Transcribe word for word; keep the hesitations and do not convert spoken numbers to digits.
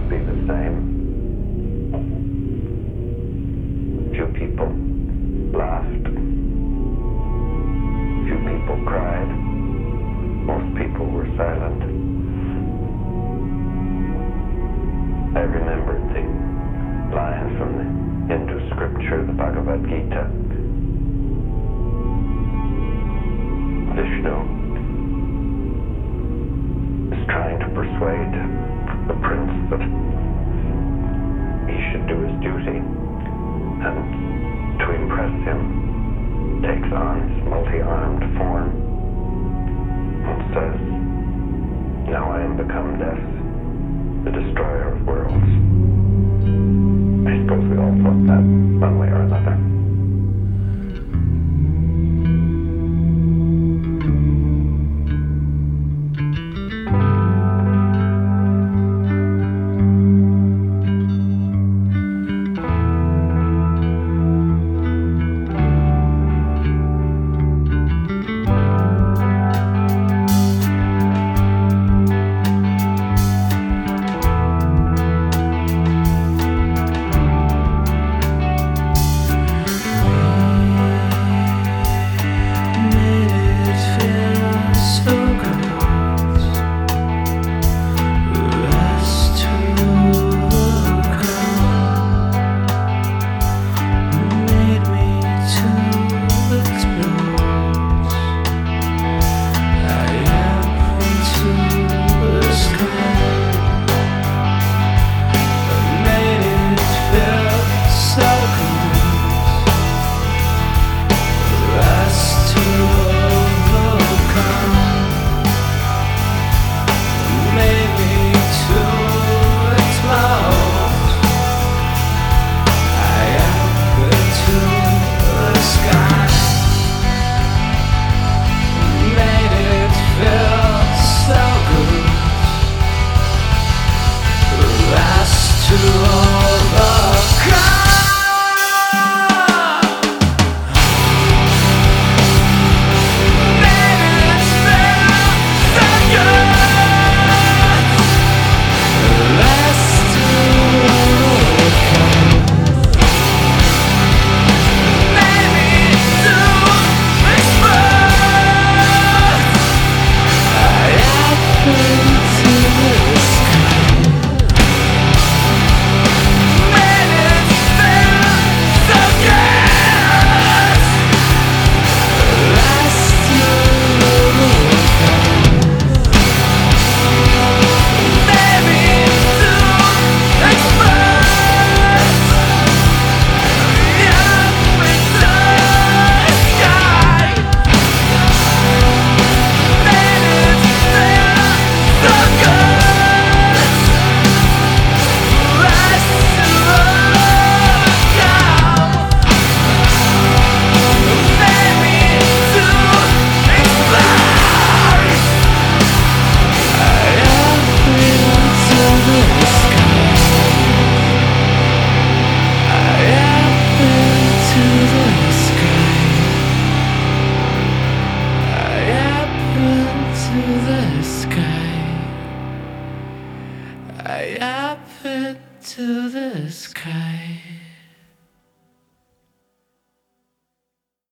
not be the same. Few people laughed. Few people cried. Most people were silent. I remembered the line from the Hindu scripture, the Bhagavad Gita. Vishnu is trying to persuade the prince that he should do his duty, and to impress him takes on his multi-armed form and says, "Now I am become death, the destroyer of worlds." I suppose we all thought that one way or another. I up into the sky.